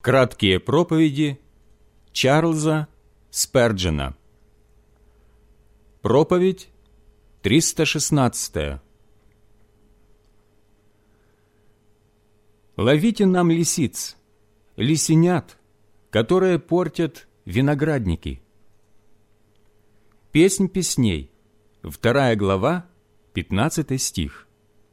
Краткие проповеди Чарльза Сперджена. Проповедь 316. Ловите нам лисиц, лисенят, которые портят виноградники. Песнь песней, 2 глава, 15 стих.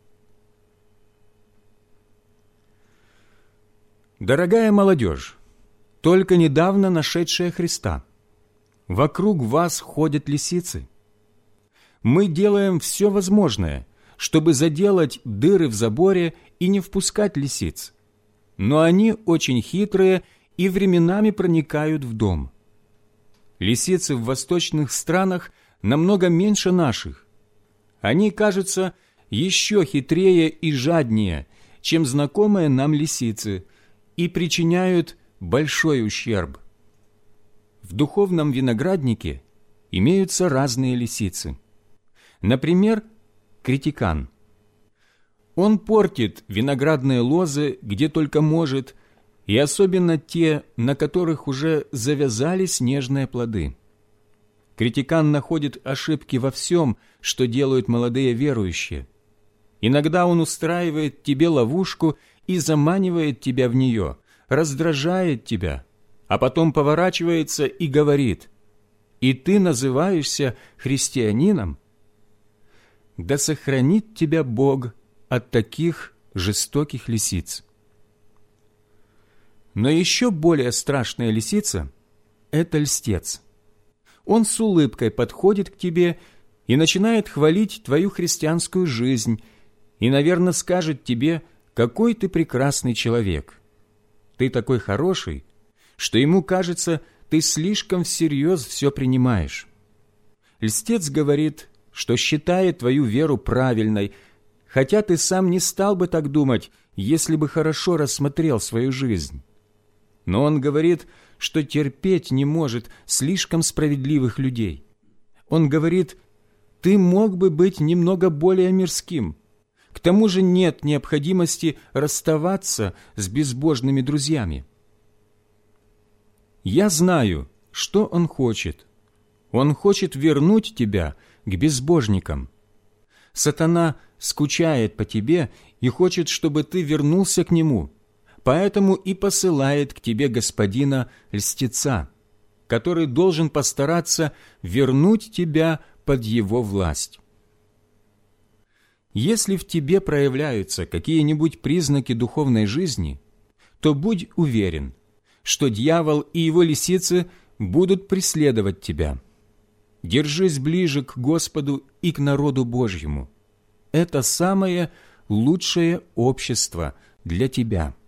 Дорогая молодежь, только недавно нашедшая Христа, вокруг вас ходят лисицы. Мы делаем все возможное, чтобы заделать дыры в заборе и не впускать лисиц, но они очень хитрые и временами проникают в дом. Лисицы в восточных странах намного меньше наших. Они, кажется, еще хитрее и жаднее, чем знакомые нам лисицы, и причиняют большой ущерб. В духовном винограднике имеются разные лисицы. Например, критикан. Он портит виноградные лозы где только может, и особенно те, на которых уже завязались нежные плоды. Критикан находит ошибки во всем, что делают молодые верующие. Иногда он устраивает тебе ловушку и заманивает тебя в нее, раздражает тебя, а потом поворачивается и говорит: «И ты называешься христианином?» Да сохранит тебя Бог от таких жестоких лисиц. Но еще более страшная лисица – это льстец. Он с улыбкой подходит к тебе и начинает хвалить твою христианскую жизнь и, наверное, скажет тебе, какой ты прекрасный человек. Ты такой хороший, что ему кажется, ты слишком всерьез все принимаешь. Льстец говорит, что считает твою веру правильной, хотя ты сам не стал бы так думать, если бы хорошо рассмотрел свою жизнь. Но он говорит, что терпеть не может слишком справедливых людей. Он говорит, ты мог бы быть немного более мирским. К тому же нет необходимости расставаться с безбожными друзьями. Я знаю, что он хочет. Он хочет вернуть тебя к безбожникам. Сатана скучает по тебе и хочет, чтобы ты вернулся к нему, поэтому и посылает к тебе господина льстеца, который должен постараться вернуть тебя под его власть. Если в тебе проявляются какие-нибудь признаки духовной жизни, то будь уверен, что дьявол и его лисицы будут преследовать тебя. Держись ближе к Господу и к народу Божьему. Это самое лучшее общество для тебя.